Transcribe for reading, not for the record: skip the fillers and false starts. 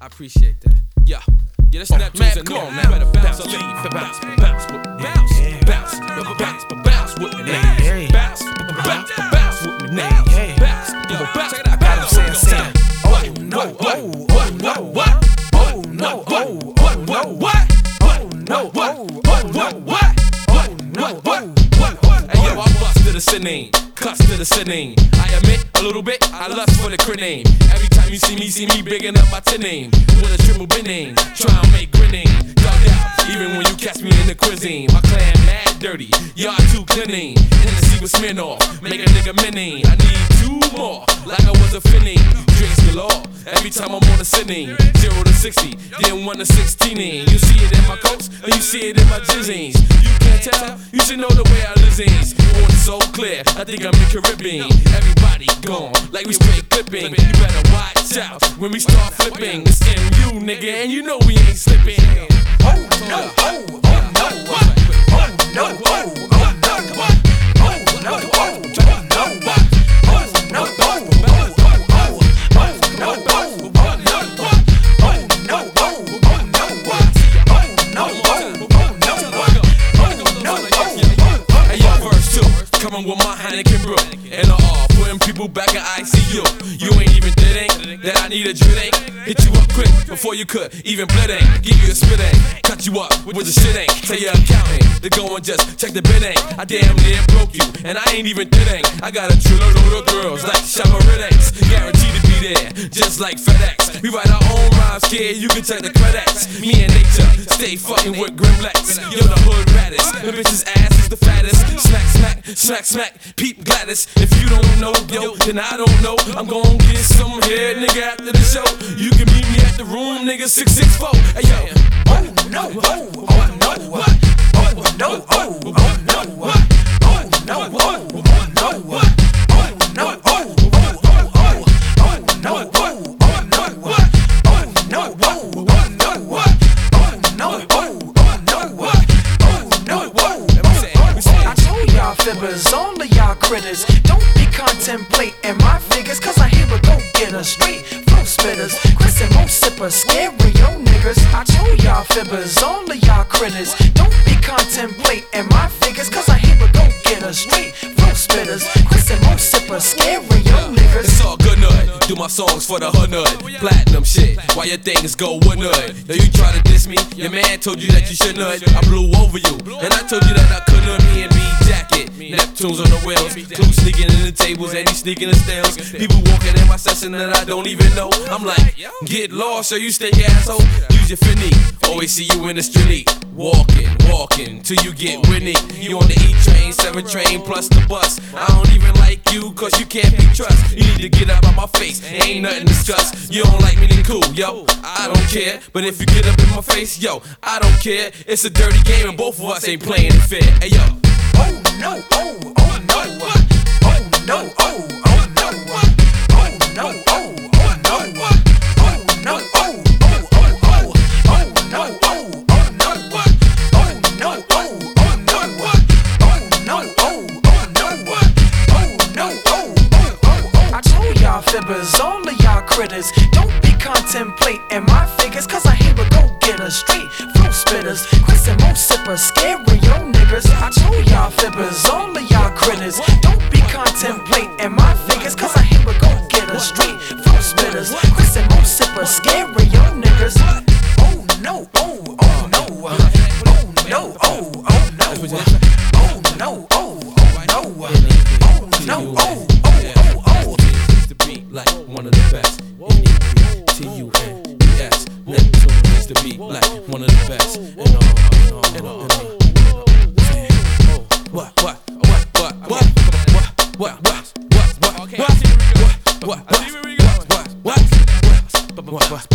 I appreciate that. Yeah, that's Neptune's in there. Man, better bounce up, bounce, bounce, bounce, bounce, bounce, bounce, bounce with me, nigga. Bounce, bounce, bounce with me, nigga. Bounce, yo, bounce. Check it out. I got him saying, oh no, oh no, what? Oh no, oh no, what? Oh no, oh no, what? Oh no, what? Hey yo, I bust to the sinning. Cuss to the sinning. I admit a little bit, I lust for the crit-name. Every time you see me bigging up my tin-name. With a triple bin-name, try and make grinning. Dug out, even when you catch me in the cuisine. My clan mad dirty, y'all too cleaning. Hennessy with Smirnoff, make a nigga minning. I need 2 more, like I was a finning. Drinks galore, every time I'm on a sinning. 0 to 60, then 1 to 16. You see it in my coats, or you see it in my jizzings. You can't tell, you should know the way I lizings. On so clear, I think I'm in Caribbean. Everybody gone, like we straight clipping. You better watch out when we start flipping. It's MU, nigga, and you know we ain't slipping. Oh no, oh no, oh no, oh no, oh no, oh no, oh no, oh no, oh coming with my Heineken brew and putting people back in ICU. You ain't even think that I need a drink. Hit you up quick before you could even split ain't. Give you a spit ain't, cut you up with the shit ain't. Tell your accountant to go and just check the bid ain't. I damn near broke you, and I ain't even kidding. I got a true load of girls like Shamaridex, guaranteed to be there, just like FedEx. We write our own rhymes, kid, you can check the credits. Me and nature, stay fucking with Grimlex. Yo, the hood raddest, the bitch's ass is the fattest. Smack, smack, smack, smack, peep Gladys. If you don't know, yo, then I don't know. I'm gon' get some head, nigga, after the show. You can meet me at the room, nigga, 664. Hey, yo. Oh no, oh no, what? Oh no, oh no, what? Oh no, oh no, what? Oh no, what? Oh no, oh no, what? Oh no, what? Oh no, what? Oh no, what? Oh no, what? I told y'all fibbers, all of y'all critters, don't be contemplating my figures, cause I hear a go-getter, straight flow spitters, Chris and Mo sippers, scary yo niggas. I told y'all fibbers, all of y'all critters, don't be contemplating my figures, cause I hear a go-getter, straight flow spitters, Chris and Mo sippers, scary yo niggas. It's all good nut, do my songs for the hood nut, platinum shit, while your things go wood nut. Yo, you try to diss me, your man told you that you should nut. I blew over you, and I told you that I couldn't. Me and me jacket, Neptune's on the wheels, Clue sneaking in the tables and he sneaking the stairs. People walking in my session that I don't even know. I'm like, get lost, so you stay asshole. Use your finny, always see you in the street. Walking, till you get Whitney. You on the E train, 7 train plus the bus. I don't even like you, cause you can't be trust. You need to get up out my face, ain't nothing to discuss. You don't like me, then cool, yo, I don't care. But if you get up in my face, yo, I don't care. It's a dirty game and both of us ain't playing it fair. Hey yo. Oh no, oh no, what? Oh no, oh no, what? Oh no, oh no, what? Oh no, oh no, what? Oh no, oh no, what? Oh no, oh no, what? Oh no, oh. I told y'all fibbers, all of y'all critters, don't be contemplating my figures, cause I hear a go-getter, straight flow spitters, Chris and Mo sippers, scary yo niggas. I told y'all fibbers, all of y'all critters, don't be contemplating my figures, cause I hear a go-getter, straight flow spitters, Chris and Mo sippers, scary yo niggas. Oh no, oh no, oh no, oh no, oh no, oh no, oh no, oh. To be like one of the best. N-E-P-T-U-N-E-S. Neptune used to be like one of the best. What?